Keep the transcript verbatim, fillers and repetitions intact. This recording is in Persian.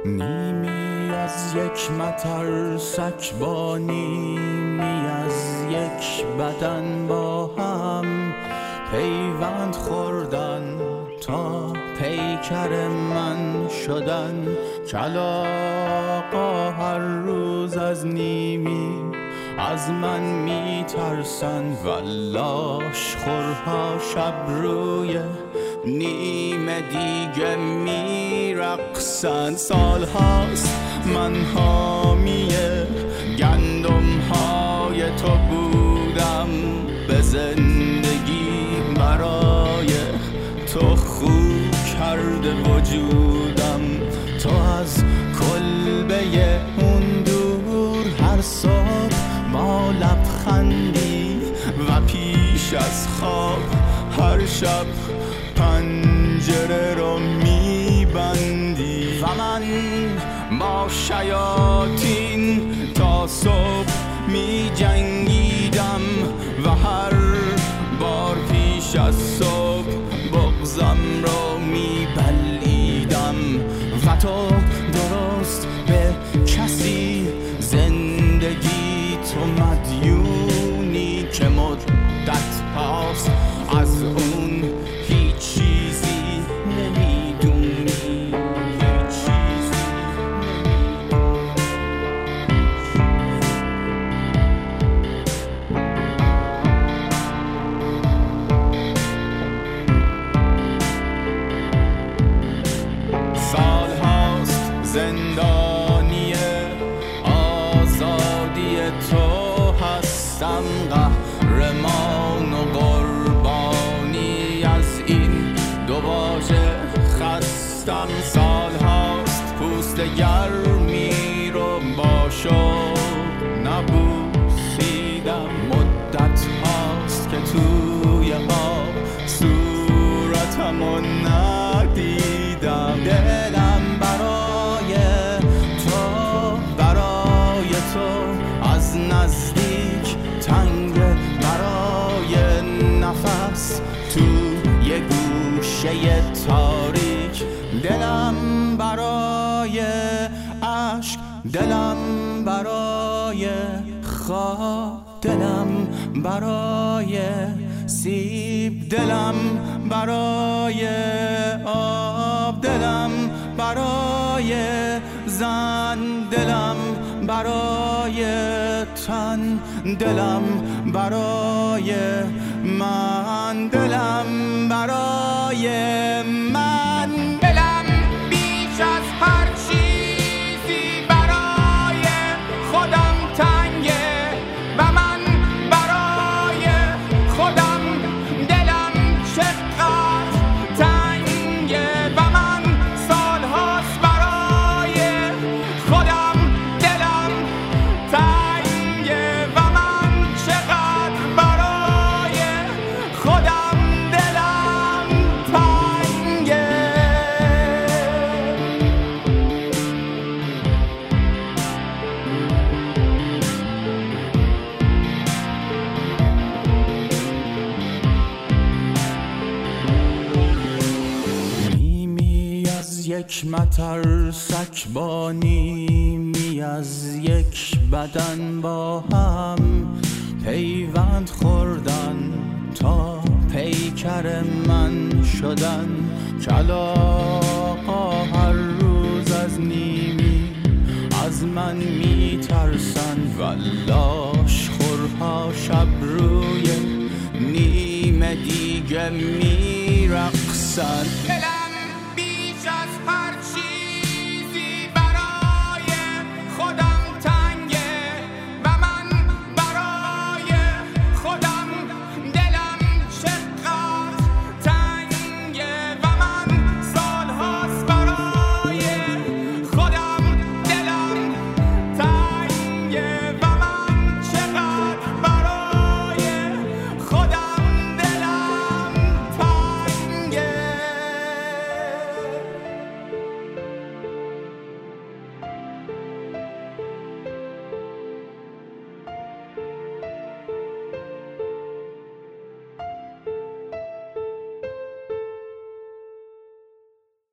نیمی از یک مترسک با نیمی از یک بدن با هم پیوند خوردن تا پیکر من شدن. کلاغا هر روز از نیمی از من میترسن، ولاش خورها شب روی نیمه دیگه میرقصن. سال هاست من حامی گندم های تو بودم، به زندگی برای تو خوب کرده وجودم. تو از کلبه اون دور هر صبح با لبخندی و پیش از خواب هر شب پنجره رو میبندی و من با شیاطین تا صبح میجنگیدم و هر بار پیش از صبح بغضم رو میبلیدم. و تو درست به کسی زندگی تو مدیونی که مدت هاست از اون هیچ چیزی نمیدونی. هیچ چیزی سال هاست زندانی آزادی تو هستم، قهرمان و قربانی از این دو واژه خستم. سال هاست پوست گرمی رو با شوق نبوسیدم، مدت هاست که توی آب صورتمو ندیدم. دلم برای تو برای تو از نزدیک تنگ، برای نفس تو یه گوشه تاریک. دلم برای عشق، دلم برای خواب، دلم برای سیب، دلم برای آب، دلم برای زن، دلم برای تن، دلم برای من، دلم برای من. دلم بیش از هر چیزی برای خودم تنگه و من برای خودم دلم چقدر تنگه و من سال هاست برای خودم دلم تنگه و من چقدر برای خودم دلم تنگه. نیمی از یک مترسک با نیمی از یک بدن با هم پیوند خوردن تا پیکر من شدن. کلاغا هر روز از نیمی از من میترسن، ولاش خورها شب روی نیمه دیگه میرقصن.